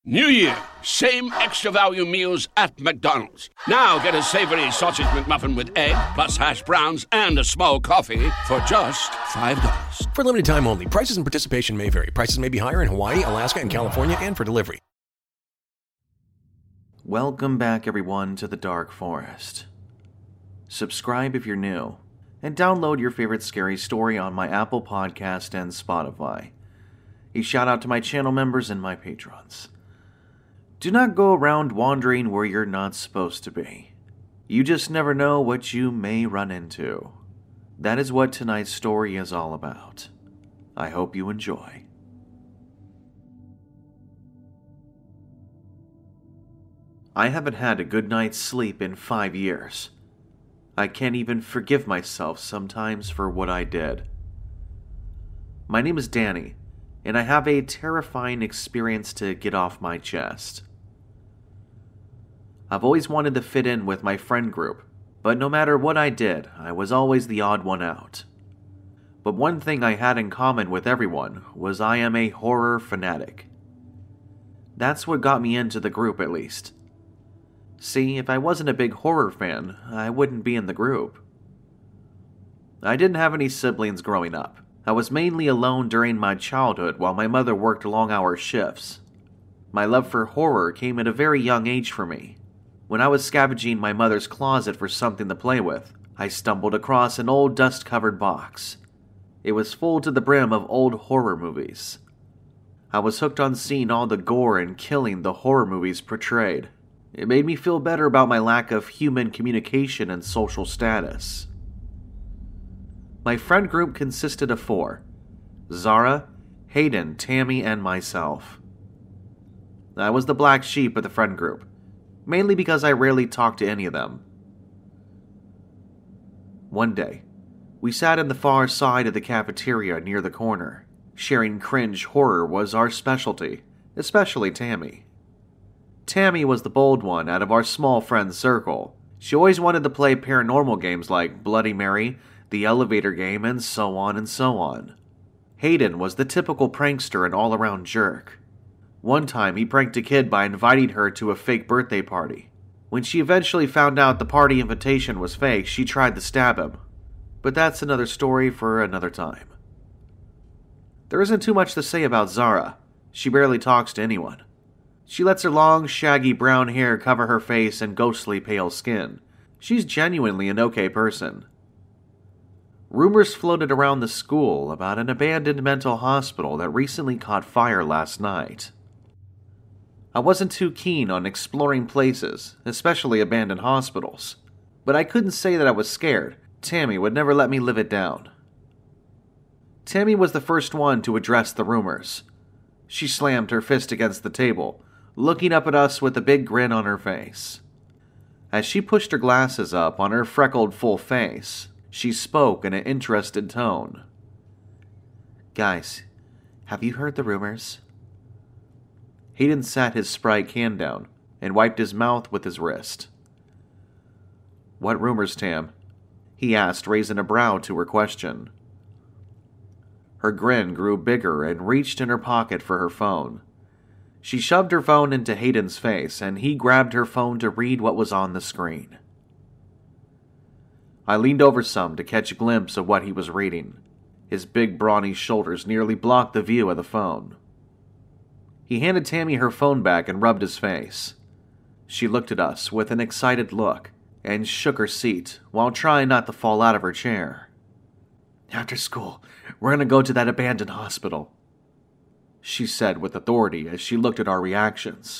New Year, same extra value meals at McDonald's. Now get a savory sausage McMuffin with egg, plus hash browns and a small coffee for just $5. For limited time only. Prices and participation may vary. Prices may be higher in Hawaii, Alaska, and California, and for delivery. Welcome back, everyone, to the Dark Forest. Subscribe if you're new, and download your favorite scary story on my Apple Podcast and Spotify. A shout out to my channel members and my patrons. Do not go around wandering where you're not supposed to be. You just never know what you may run into. That is what tonight's story is all about. I hope you enjoy. I haven't had a good night's sleep in 5 years. I can't even forgive myself sometimes for what I did. My name is Danny, and I have a terrifying experience to get off my chest. I've always wanted to fit in with my friend group, but no matter what I did, I was always the odd one out. But one thing I had in common with everyone was I am a horror fanatic. That's what got me into the group, at least. See, if I wasn't a big horror fan, I wouldn't be in the group. I didn't have any siblings growing up. I was mainly alone during my childhood while my mother worked long-hour shifts. My love for horror came at a very young age for me. When I was scavenging my mother's closet for something to play with, I stumbled across an old dust-covered box. It was full to the brim of old horror movies. I was hooked on seeing all the gore and killing the horror movies portrayed. It made me feel better about my lack of human communication and social status. My friend group consisted of 4: Zara, Hayden, Tammy, and myself. I was the black sheep of the friend group, mainly because I rarely talked to any of them. One day, we sat in the far side of the cafeteria near the corner. Sharing cringe horror was our specialty, especially Tammy. Tammy was the bold one out of our small friend circle. She always wanted to play paranormal games like Bloody Mary, the elevator game, and so on and so on. Hayden was the typical prankster and all-around jerk. One time, he pranked a kid by inviting her to a fake birthday party. When she eventually found out the party invitation was fake, she tried to stab him. But that's another story for another time. There isn't too much to say about Zara. She barely talks to anyone. She lets her long, shaggy brown hair cover her face and ghostly pale skin. She's genuinely an okay person. Rumors floated around the school about an abandoned mental hospital that recently caught fire last night. I wasn't too keen on exploring places, especially abandoned hospitals. But I couldn't say that I was scared. Tammy would never let me live it down. Tammy was the first one to address the rumors. She slammed her fist against the table, looking up at us with a big grin on her face. As she pushed her glasses up on her freckled full face, she spoke in an interested tone. "Guys, have you heard the rumors?" Hayden sat his spry can down and wiped his mouth with his wrist. "What rumors, Tam?" he asked, raising a brow to her question. Her grin grew bigger and reached in her pocket for her phone. She shoved her phone into Hayden's face, and he grabbed her phone to read what was on the screen. I leaned over some to catch a glimpse of what he was reading. His big, brawny shoulders nearly blocked the view of the phone. He handed Tammy her phone back and rubbed his face. She looked at us with an excited look and shook her seat while trying not to fall out of her chair. "After school, we're going to go to that abandoned hospital," she said with authority as she looked at our reactions.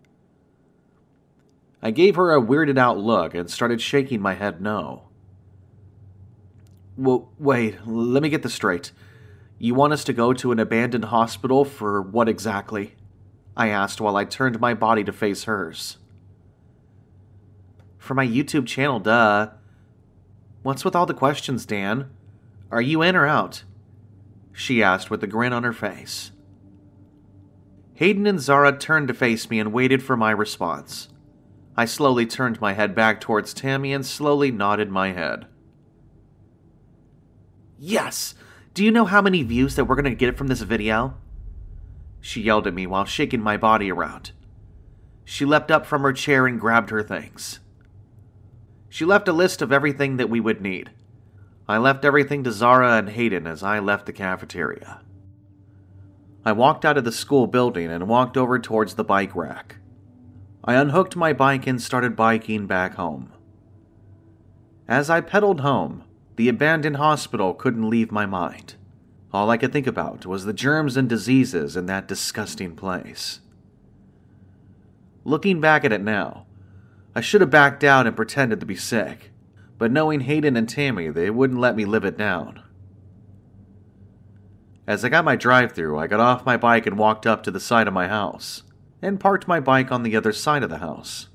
I gave her a weirded out look and started shaking my head no. "Well, wait, let me get this straight. You want us to go to an abandoned hospital for what exactly?" I asked while I turned my body to face hers. "For my YouTube channel, duh. What's with all the questions, Dan? Are you in or out?" she asked with a grin on her face. Hayden and Zara turned to face me and waited for my response. I slowly turned my head back towards Tammy and slowly nodded my head. "Yes! Do you know how many views that we're going to get from this video?" she yelled at me while shaking my body around. She leapt up from her chair and grabbed her things. She left a list of everything that we would need. I left everything to Zara and Hayden as I left the cafeteria. I walked out of the school building and walked over towards the bike rack. I unhooked my bike and started biking back home. As I pedaled home, the abandoned hospital couldn't leave my mind. All I could think about was the germs and diseases in that disgusting place. Looking back at it now, I should have backed out and pretended to be sick, but knowing Hayden and Tammy, they wouldn't let me live it down. As I got my drive-thru, I got off my bike and walked up to the side of my house, and parked my bike on the other side of the house.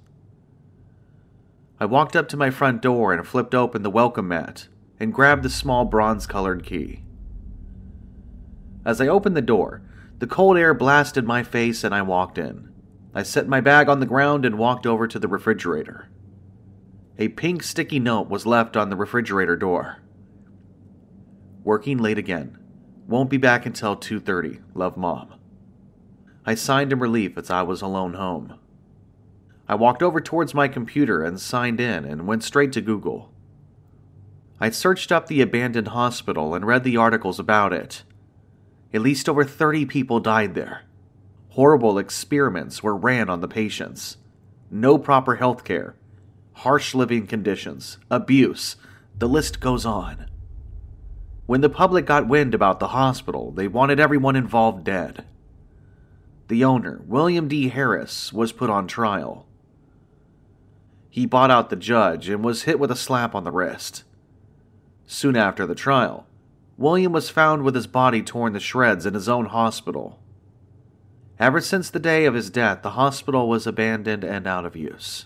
I walked up to my front door and flipped open the welcome mat and grabbed the small bronze-colored key. As I opened the door, the cold air blasted my face and I walked in. I set my bag on the ground and walked over to the refrigerator. A pink sticky note was left on the refrigerator door. Working late again. Won't be back until 2:30. Love, Mom. I signed in relief as I was alone home. I walked over towards my computer and signed in and went straight to Google. I searched up the abandoned hospital and read the articles about it. At least over 30 people died there. Horrible experiments were ran on the patients. No proper health care. Harsh living conditions. Abuse. The list goes on. When the public got wind about the hospital, they wanted everyone involved dead. The owner, William D. Harris, was put on trial. He bought out the judge and was hit with a slap on the wrist. Soon after the trial, William was found with his body torn to shreds in his own hospital. Ever since the day of his death, the hospital was abandoned and out of use.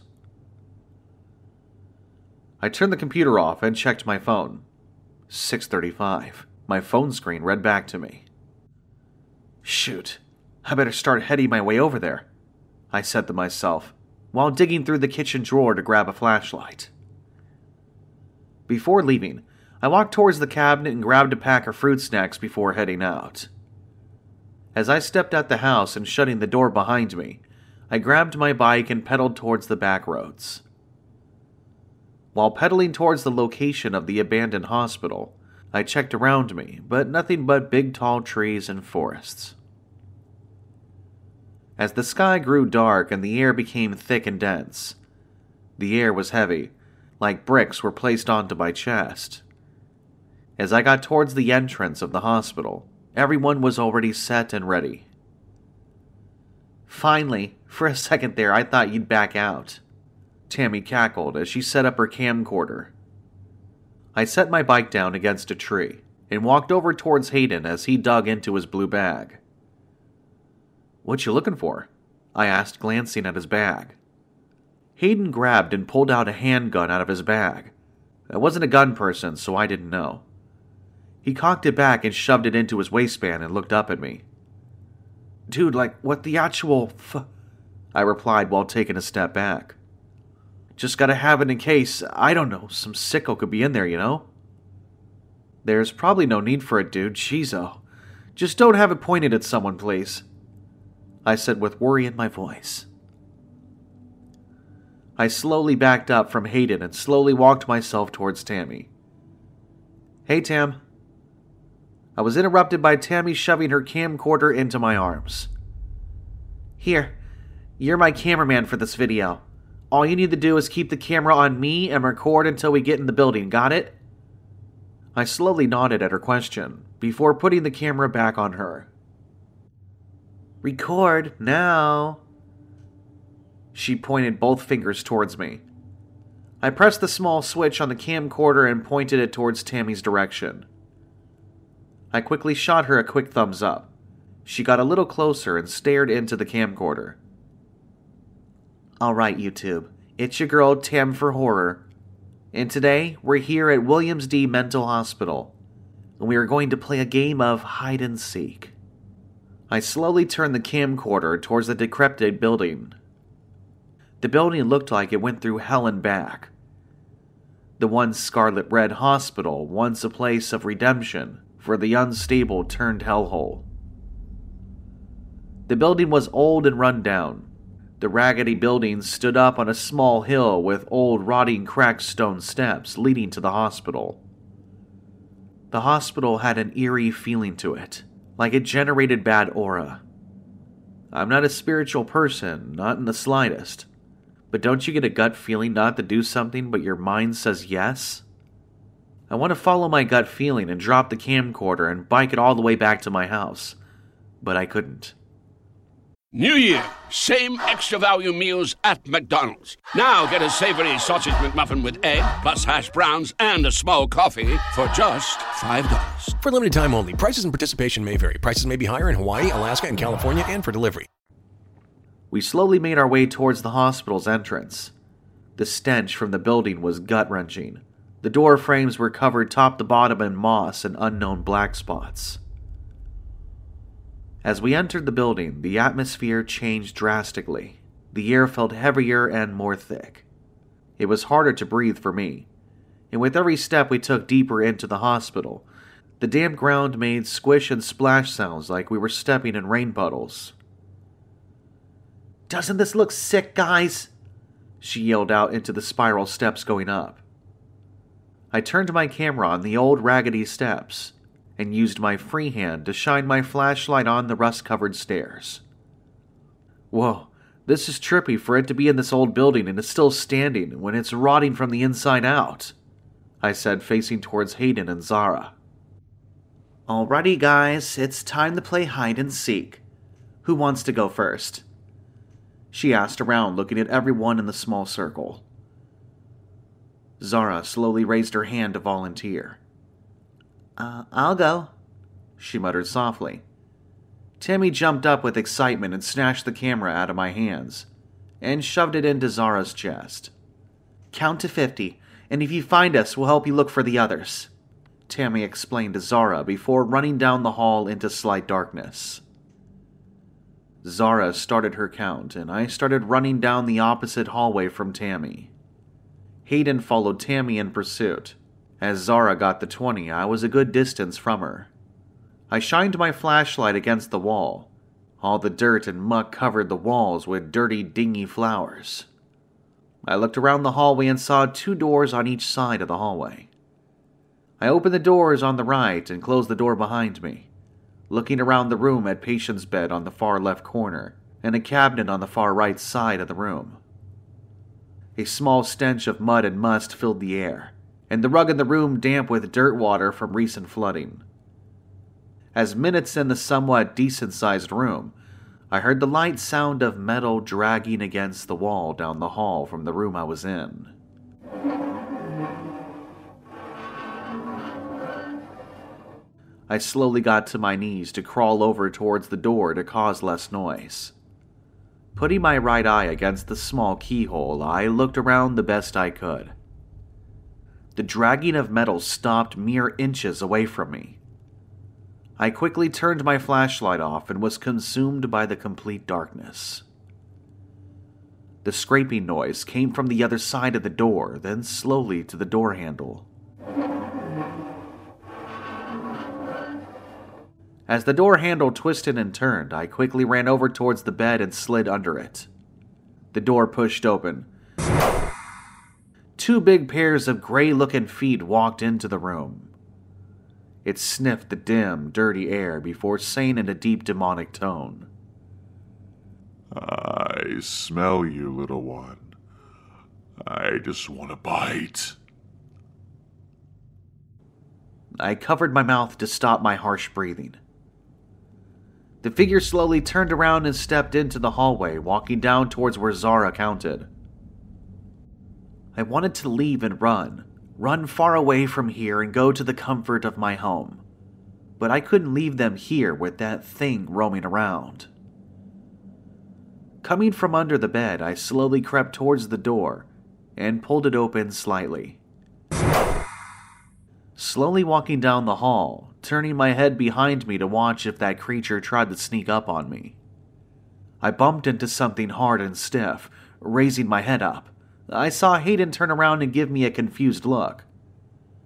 I turned the computer off and checked my phone. 6:35. My phone screen read back to me. Shoot, I better start heading my way over there, I said to myself, while digging through the kitchen drawer to grab a flashlight. Before leaving, I walked towards the cabinet and grabbed a pack of fruit snacks before heading out. As I stepped out the house and shutting the door behind me, I grabbed my bike and pedaled towards the back roads. While pedaling towards the location of the abandoned hospital, I checked around me, but nothing but big tall trees and forests. As the sky grew dark and the air became thick and dense, the air was heavy, like bricks were placed onto my chest. As I got towards the entrance of the hospital, everyone was already set and ready. Finally, for a second there, I thought you'd back out, Tammy cackled as she set up her camcorder. I set my bike down against a tree and walked over towards Hayden as he dug into his blue bag. "What you looking for?" I asked, glancing at his bag. Hayden grabbed and pulled out a handgun out of his bag. I wasn't a gun person, so I didn't know. He cocked it back and shoved it into his waistband and looked up at me. "Dude, like, what the actual I replied while taking a step back. "Just gotta have it in case, I don't know, some sicko could be in there, you know?" "There's probably no need for it, dude. Jeez-o. Just don't have it pointed at someone, please," I said with worry in my voice. I slowly backed up from Hayden and slowly walked myself towards Tammy. "Hey, Tam." I was interrupted by Tammy shoving her camcorder into my arms. "Here, you're my cameraman for this video. All you need to do is keep the camera on me and record until we get in the building, got it?" I slowly nodded at her question, before putting the camera back on her. "Record, now." She pointed both fingers towards me. I pressed the small switch on the camcorder and pointed it towards Tammy's direction. I quickly shot her a quick thumbs up. She got a little closer and stared into the camcorder. "Alright, YouTube, it's your girl Tam for Horror, and today we're here at Williams D. Mental Hospital, and we are going to play a game of hide and seek." I slowly turned the camcorder towards the decrepit building. The building looked like it went through hell and back. The once scarlet red hospital, once a place of redemption for the unstable turned hellhole. The building was old and run down. The raggedy building stood up on a small hill with old, rotting, cracked stone steps leading to the hospital. The hospital had an eerie feeling to it, like it generated bad aura. I'm not a spiritual person, not in the slightest, but don't you get a gut feeling not to do something but your mind says yes? I want to follow my gut feeling and drop the camcorder and bike it all the way back to my house, but I couldn't. New Year, same extra value meals at McDonald's. Now get a savory sausage McMuffin with egg, plus hash browns and a small coffee for just $5. For limited time only, prices and participation may vary. Prices may be higher in Hawaii, Alaska, and California, and for delivery. We slowly made our way towards the hospital's entrance. The stench from the building was gut-wrenching. The door frames were covered top to bottom in moss and unknown black spots. As we entered the building, the atmosphere changed drastically. The air felt heavier and more thick. It was harder to breathe for me, and with every step we took deeper into the hospital, the damp ground made squish and splash sounds like we were stepping in rain puddles. "Doesn't this look sick, guys?" she yelled out into the spiral steps going up. I turned my camera on the old raggedy steps and used my free hand to shine my flashlight on the rust-covered stairs. Whoa, this is trippy for it to be in this old building and it's still standing when it's rotting from the inside out, I said, facing towards Hayden and Zara. "Alrighty, guys, it's time to play hide and seek. Who wants to go first?" She asked around, looking at everyone in the small circle. Zara slowly raised her hand to volunteer. I'll go," she muttered softly. Tammy jumped up with excitement and snatched the camera out of my hands and shoved it into Zara's chest. "Count to 50, and if you find us, we'll help you look for the others," Tammy explained to Zara before running down the hall into slight darkness. Zara started her count, and I started running down the opposite hallway from Tammy. Hayden followed Tammy in pursuit. As Zara got the 20, I was a good distance from her. I shined my flashlight against the wall. All the dirt and muck covered the walls with dirty, dingy flowers. I looked around the hallway and saw 2 doors on each side of the hallway. I opened the doors on the right and closed the door behind me, looking around the room at Patient's bed on the far left corner and a cabinet on the far right side of the room. A small stench of mud and must filled the air, and the rug in the room damp with dirt water from recent flooding. As minutes in the somewhat decent-sized room, I heard the light sound of metal dragging against the wall down the hall from the room I was in. I slowly got to my knees to crawl over towards the door to cause less noise. Putting my right eye against the small keyhole, I looked around the best I could. The dragging of metal stopped mere inches away from me. I quickly turned my flashlight off and was consumed by the complete darkness. The scraping noise came from the other side of the door, then slowly to the door handle. As the door handle twisted and turned, I quickly ran over towards the bed and slid under it. The door pushed open. 2 big pairs of gray-looking feet walked into the room. It sniffed the dim, dirty air before saying in a deep demonic tone, "I smell you, little one. I just want a bite." I covered my mouth to stop my harsh breathing. The figure slowly turned around and stepped into the hallway, walking down towards where Zara counted. I wanted to leave and run far away from here and go to the comfort of my home. But I couldn't leave them here with that thing roaming around. Coming from under the bed, I slowly crept towards the door and pulled it open slightly. Slowly walking down the hall, turning my head behind me to watch if that creature tried to sneak up on me. I bumped into something hard and stiff, raising my head up. I saw Hayden turn around and give me a confused look.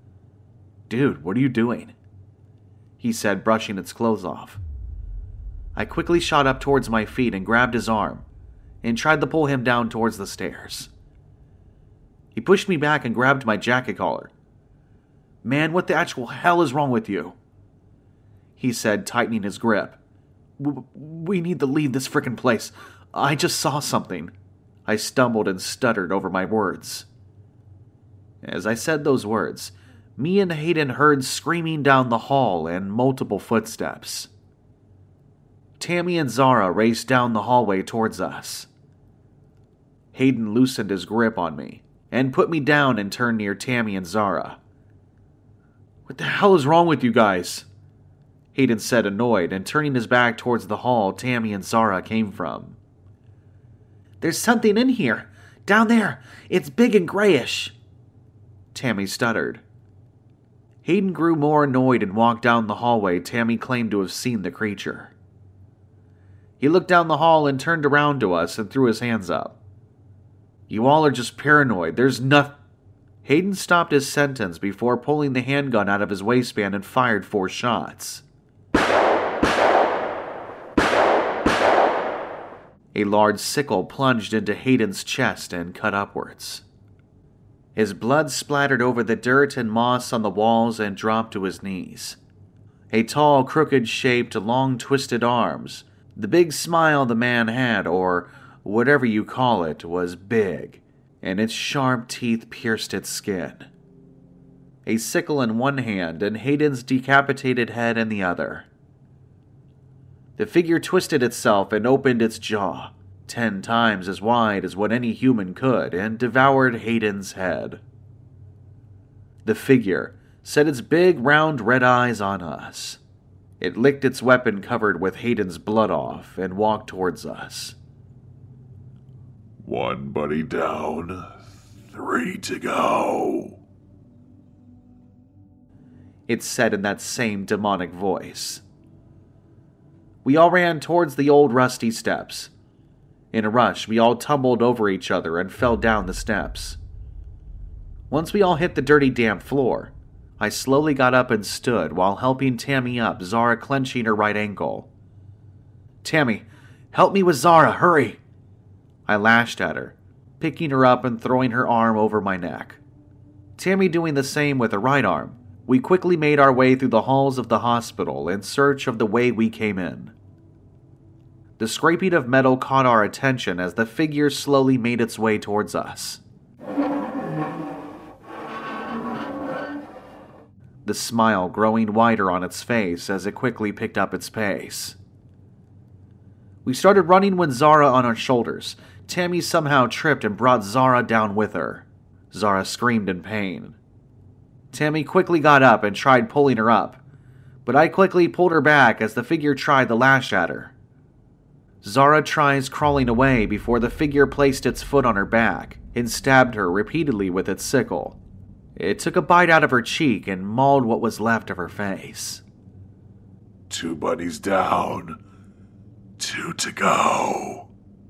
"Dude, what are you doing?" he said, brushing its clothes off. I quickly shot up towards my feet and grabbed his arm, and tried to pull him down towards the stairs. He pushed me back and grabbed my jacket collar. "Man, what the actual hell is wrong with you?" he said, tightening his grip. We need to leave this frickin' place. I just saw something." I stumbled and stuttered over my words. As I said those words, me and Hayden heard screaming down the hall and multiple footsteps. Tammy and Zara raced down the hallway towards us. Hayden loosened his grip on me and put me down and turned near Tammy and Zara. "What the hell is wrong with you guys?" Hayden said, annoyed, and turning his back towards the hall Tammy and Zara came from. "There's something in here. Down there. It's big and grayish," Tammy stuttered. Hayden grew more annoyed and walked down the hallway Tammy claimed to have seen the creature. He looked down the hall and turned around to us and threw his hands up. "You all are just paranoid. There's nothing." Hayden stopped his sentence before pulling the handgun out of his waistband and fired 4 shots. A large sickle plunged into Hayden's chest and cut upwards. His blood splattered over the dirt and moss on the walls and dropped to his knees. A tall, crooked-shaped, long-twisted arms. The big smile the man had, or whatever you call it, was big, and its sharp teeth pierced its skin. A sickle in one hand and Hayden's decapitated head in the other. The figure twisted itself and opened its jaw, 10 times as wide as what any human could, and devoured Hayden's head. The figure set its big, round red eyes on us. It licked its weapon covered with Hayden's blood off and walked towards us. "One buddy down, 3 to go," it said in that same demonic voice. We all ran towards the old rusty steps. In a rush, we all tumbled over each other and fell down the steps. Once we all hit the dirty, damp floor, I slowly got up and stood while helping Tammy up, Zara clenching her right ankle. "Tammy, help me with Zara, hurry!" I lashed at her, picking her up and throwing her arm over my neck. Tammy doing the same with her right arm. We quickly made our way through the halls of the hospital in search of the way we came in. The scraping of metal caught our attention as the figure slowly made its way towards us. The smile growing wider on its face as it quickly picked up its pace. We started running with Zara on our shoulders. Tammy somehow tripped and brought Zara down with her. Zara screamed in pain. Tammy quickly got up and tried pulling her up, but I quickly pulled her back as the figure tried to lash at her. Zara tries crawling away before the figure placed its foot on her back and stabbed her repeatedly with its sickle. It took a bite out of her cheek and mauled what was left of her face. 2 buddies down, 2 to go,"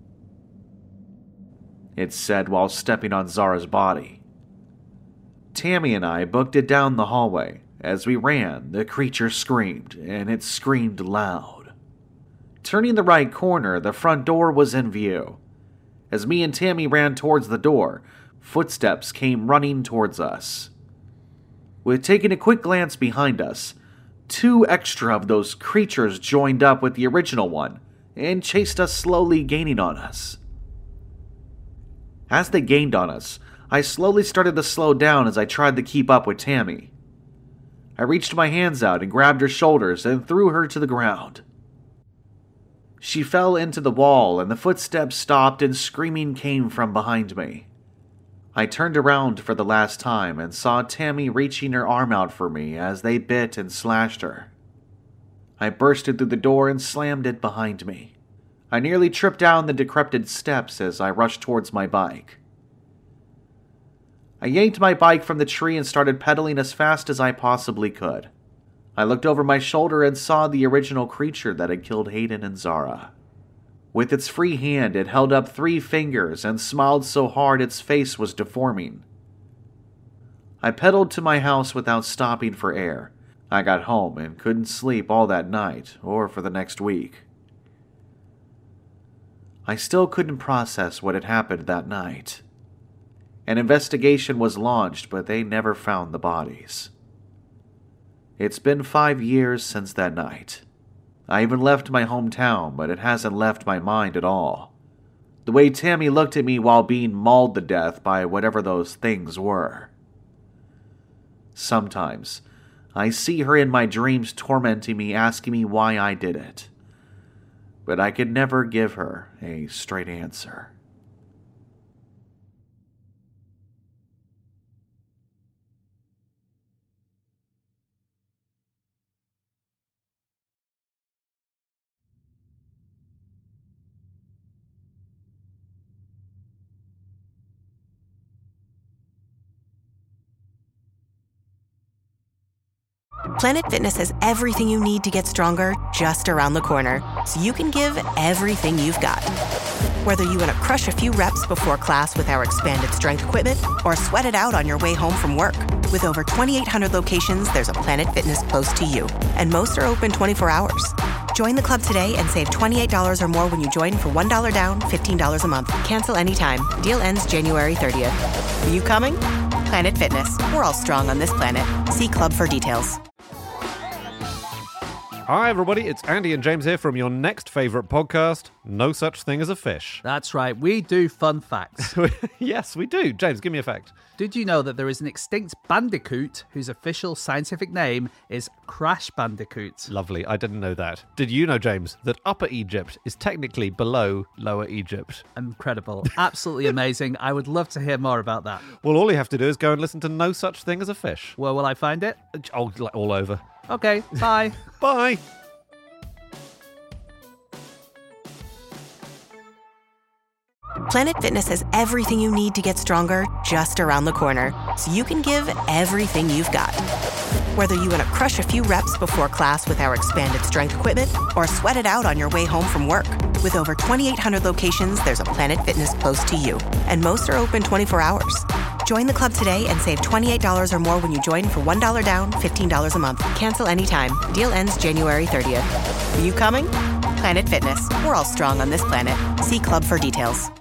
it said while stepping on Zara's body. Tammy and I booked it down the hallway. As we ran, the creature screamed, and it screamed loud. Turning the right corner, the front door was in view. As me and Tammy ran towards the door, footsteps came running towards us. With taking a quick glance behind us, 2 extra of those creatures joined up with the original one and chased us, slowly gaining on us. As they gained on us, I slowly started to slow down as I tried to keep up with Tammy. I reached my hands out and grabbed her shoulders and threw her to the ground. She fell into the wall and the footsteps stopped and screaming came from behind me. I turned around for the last time and saw Tammy reaching her arm out for me as they bit and slashed her. I bursted through the door and slammed it behind me. I nearly tripped down the decrepit steps as I rushed towards my bike. I yanked my bike from the tree and started pedaling as fast as I possibly could. I looked over my shoulder and saw the original creature that had killed Hayden and Zara. With its free hand, it held up 3 fingers and smiled so hard its face was deforming. I pedaled to my house without stopping for air. I got home and couldn't sleep all that night or for the next week. I still couldn't process what had happened that night. An investigation was launched, but they never found the bodies. It's been 5 years since that night. I even left my hometown, but it hasn't left my mind at all. The way Tammy looked at me while being mauled to death by whatever those things were. Sometimes, I see her in my dreams tormenting me, asking me why I did it. But I could never give her a straight answer. Planet Fitness has everything you need to get stronger just around the corner, so you can give everything you've got. Whether you want to crush a few reps before class with our expanded strength equipment or sweat it out on your way home from work. With over 2,800 locations, there's a Planet Fitness close to you, and most are open 24 hours. Join the club today and save $28 or more when you join for $1 down, $15 a month. Cancel anytime. Deal ends January 30th. Are you coming? Planet Fitness. We're all strong on this planet. See club for details. Hi everybody, it's Andy and James here from your next favourite podcast, No Such Thing as a Fish. That's right, we do fun facts. Yes, we do. James, give me a fact. Did you know that there is an extinct bandicoot whose official scientific name is Crash Bandicoot? Lovely, I didn't know that. Did you know, James, that Upper Egypt is technically below Lower Egypt? Incredible. Absolutely amazing. I would love to hear more about that. Well, all you have to do is go and listen to No Such Thing as a Fish. Where will I find it? Oh, all over. Okay, bye. Bye. Planet Fitness has everything you need to get stronger just around the corner, so you can give everything you've got. Whether you want to crush a few reps before class with our expanded strength equipment or sweat it out on your way home from work. With over 2,800 locations, there's a Planet Fitness close to you, and most are open 24 hours. Join the club today and save $28 or more when you join for $1 down, $15 a month. Cancel anytime. Deal ends January 30th. Are you coming? Planet Fitness. We're all strong on this planet. See club for details.